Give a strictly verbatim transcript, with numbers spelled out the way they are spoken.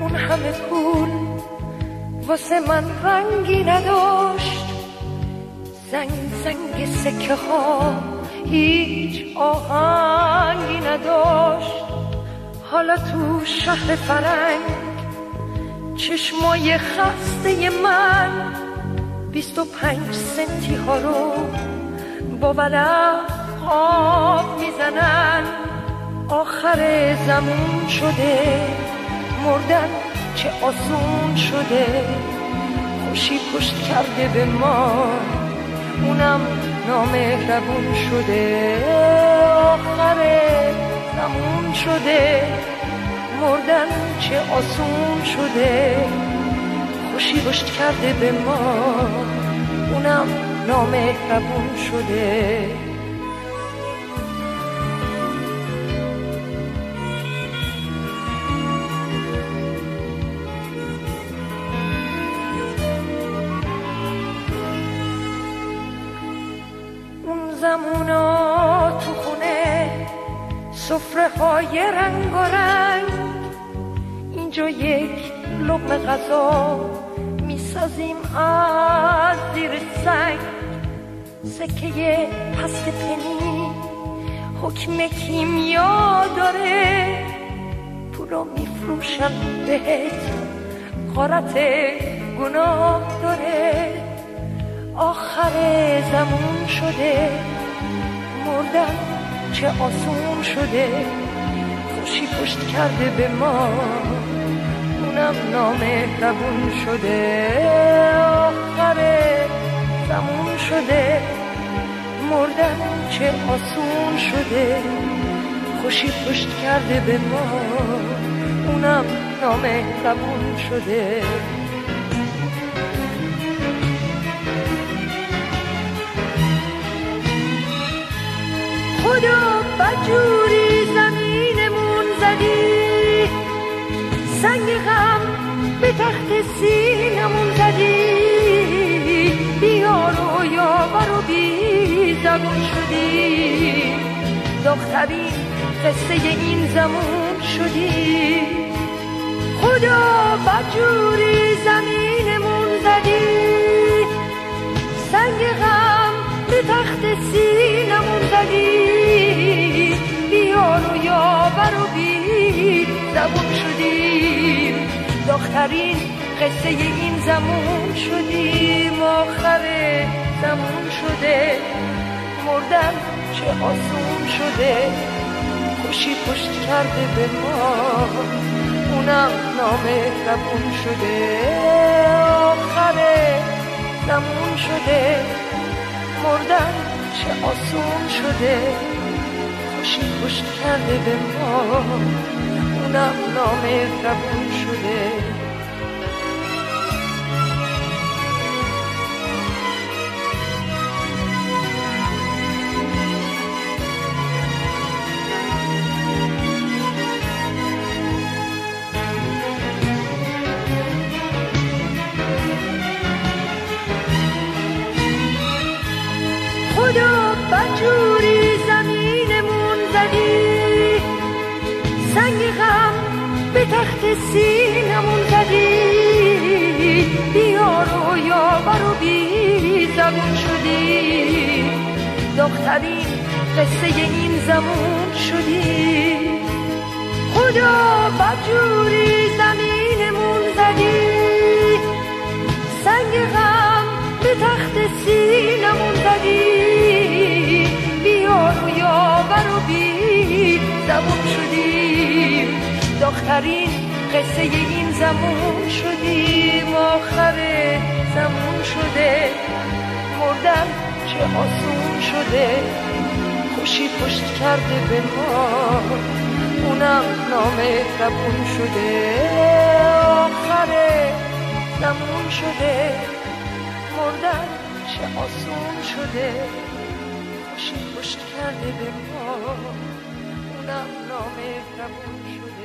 اون همه پول واسه من رنگی نداشت، زنگ زنگ سکه ها هیچ آهنگی نداشت. حالا تو شهر فرنگ چشمای خسته من بیست و پنج سنتی ها رو با ولع خواب میزنن. آخر زمون شده، مردن چه آسون شده، خوشی پشت کرده به ما، اونم نامهربون شده. آخر زمون شده، مردن چه آسون شده، خوشی پشت کرده به ما، اونم نامهربون شده. زمونا تو خونه سفره های رنگ و رنگ، اینجا یک لقمه غذا میسازیم از زیر سنگ. سکه پست پنی حکم کیمیا داره، پولو میفروشن بهت غارت گناه داره. آخر زمون شده، مردن چه آسون شده، خوشی پشت کرده به ما، اونم نامهربون شده. آخر زمون شده، مردن چه آسون شده، خوشی پشت کرده به ما، اونم نامهربون شده. خدا بجوری زمینمون زدی، سنگ غم به تخت سینمون زدی، بیار و یاور و بی زبون شدی، دخترین قصه این زمون شدی. خدا بجوری زمینمون زدی، سنگ غم به تخت سینمون زدی، بیار و یاور و بی زبون شدیم، دخترین قصه این زمون شدیم. آخر زمون شده، مردن چه آسون شده، خوشی پشت کرده به ما، اونم نامهربون شده. آخر زمون شده، مردن چه آسون شده، خوشی پشت کرده به ما، اونم نامهربون شده. خدا بجوری زمینمون زدی، سنگ غم به تخت سینمون زدی، بیار و یاور و بی زبون شدی، دخترین قصه این زمون شدی. خدا بجوری زمینمون زدی، سنگ غم به تخت سینمون زدی، بیار و یاور و بی زبون شدیم، دخترین قصه این زمون شدیم. آخر زمون شده، مردن چه آسون شده، خوشی پشت کرده به ما، اونم نامهربون شده. آخر زمون شده، مردن چه آسون شده، خوشی پشت کرده به ما، اونم نامهربون شده.